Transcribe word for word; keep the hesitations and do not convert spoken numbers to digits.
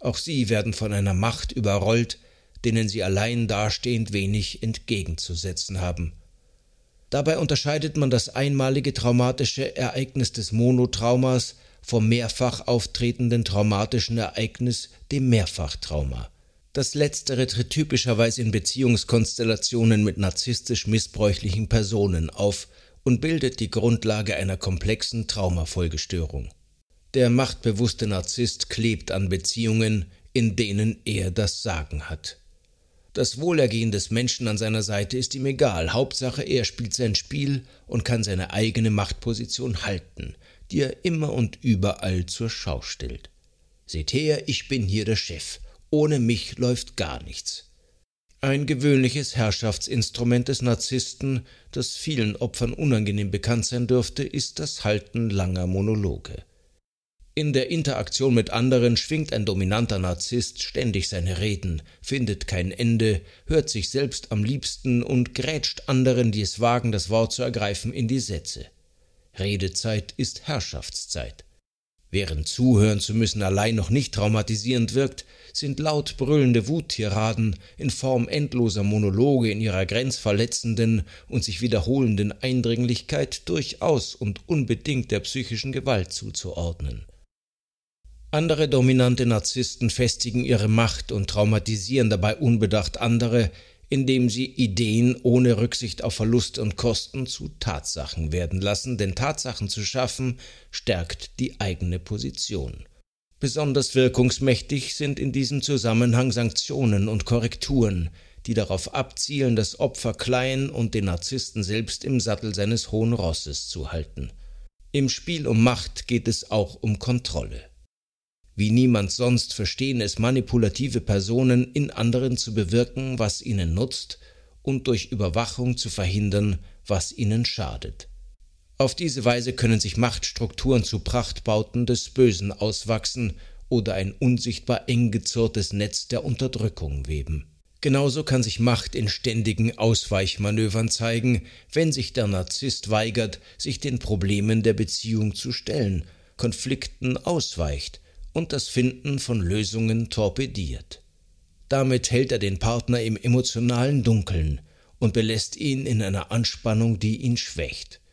Auch sie werden von einer Macht überrollt, denen sie allein dastehend wenig entgegenzusetzen haben. Dabei unterscheidet man das einmalige traumatische Ereignis des Monotraumas vom mehrfach auftretenden traumatischen Ereignis, dem Mehrfachtrauma. Das Letztere tritt typischerweise in Beziehungskonstellationen mit narzisstisch missbräuchlichen Personen auf und bildet die Grundlage einer komplexen Traumafolgestörung. Der machtbewusste Narzisst klebt an Beziehungen, in denen er das Sagen hat. Das Wohlergehen des Menschen an seiner Seite ist ihm egal, Hauptsache er spielt sein Spiel und kann seine eigene Machtposition halten, die er immer und überall zur Schau stellt. Seht her, ich bin hier der Chef, ohne mich läuft gar nichts. Ein gewöhnliches Herrschaftsinstrument des Narzissten, das vielen Opfern unangenehm bekannt sein dürfte, ist das Halten langer Monologe. In der Interaktion mit anderen schwingt ein dominanter Narzisst ständig seine Reden, findet kein Ende, hört sich selbst am liebsten und grätscht anderen, die es wagen, das Wort zu ergreifen, in die Sätze. Redezeit ist Herrschaftszeit. Während zuhören zu müssen allein noch nicht traumatisierend wirkt, sind laut brüllende Wuttiraden in Form endloser Monologe in ihrer grenzverletzenden und sich wiederholenden Eindringlichkeit durchaus und unbedingt der psychischen Gewalt zuzuordnen. Andere dominante Narzissten festigen ihre Macht und traumatisieren dabei unbedacht andere, indem sie Ideen ohne Rücksicht auf Verluste und Kosten zu Tatsachen werden lassen, denn Tatsachen zu schaffen, stärkt die eigene Position. Besonders wirkungsmächtig sind in diesem Zusammenhang Sanktionen und Korrekturen, die darauf abzielen, das Opfer klein und den Narzissten selbst im Sattel seines hohen Rosses zu halten. Im Spiel um Macht geht es auch um Kontrolle. Wie niemand sonst verstehen es manipulative Personen, in anderen zu bewirken, was ihnen nutzt, und durch Überwachung zu verhindern, was ihnen schadet. Auf diese Weise können sich Machtstrukturen zu Prachtbauten des Bösen auswachsen oder ein unsichtbar eng gezurrtes Netz der Unterdrückung weben. Genauso kann sich Macht in ständigen Ausweichmanövern zeigen, wenn sich der Narzisst weigert, sich den Problemen der Beziehung zu stellen, Konflikten ausweicht und das Finden von Lösungen torpediert. Damit hält er den Partner im emotionalen Dunkeln und belässt ihn in einer Anspannung, die ihn schwächt.